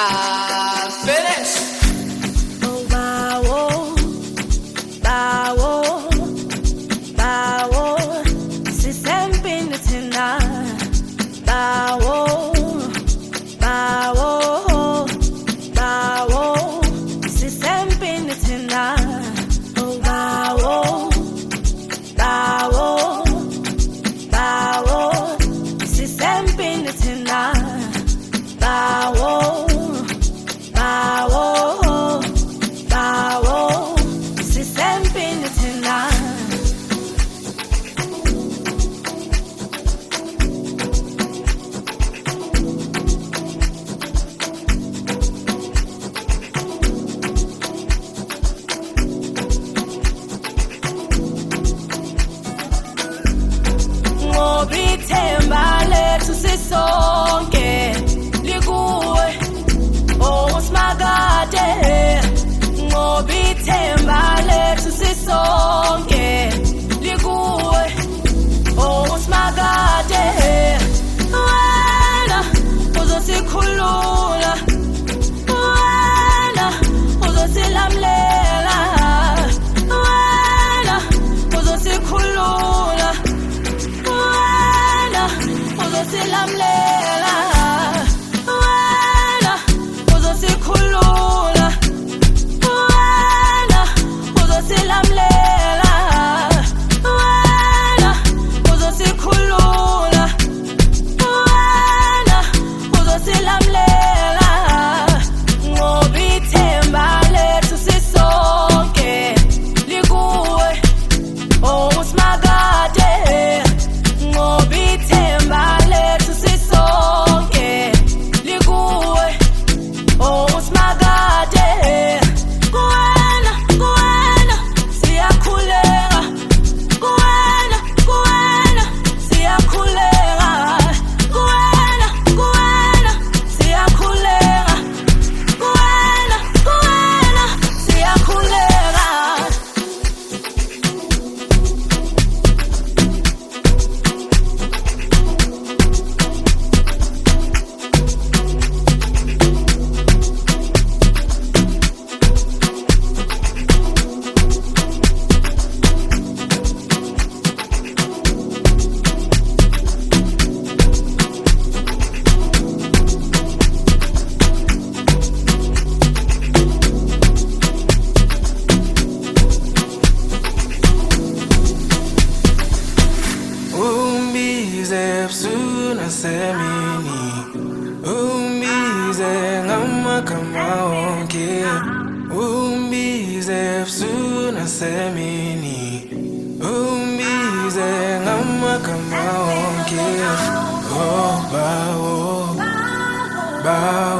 Finish. Oh, bawo, bawo, bawo, sisempini thina. Bawo, bawo, bawo, sisempini thina. Oh, bawo, bawo, bawo, sisempini thina. Bawo, bawo, bawo, sisempini thina. Ngoba ithemba lethu sisonke likuwe, oh Smakade. Ngoba ithemba lethu sisonke likuwe, oh Smakade. Wena uzosikhulula, wena uzosilamulela, wena uzosikhulula, wena uzosilamulela, wena uzosikhulula, wena uzosilamulela, wena uzosikhulula, wena uzosilamulela. Ngoba ithemba lethu sisonke likuwe, oh Smakade. Ngoba ithemba lethu sisonke likuwe, oh Smakade. Kuwena, kuwena siyakhuleka, kuwena, kuwena siyakhuleka, kuwena, kuwena siyakhuleka, kuwena, kuwena siyakhuleka. Umbize ebusuku nasemini, umbize ngamagama wonke, umbize ebusuku nasemini, umbize ngamagama wonke. Oh bawo, bawo.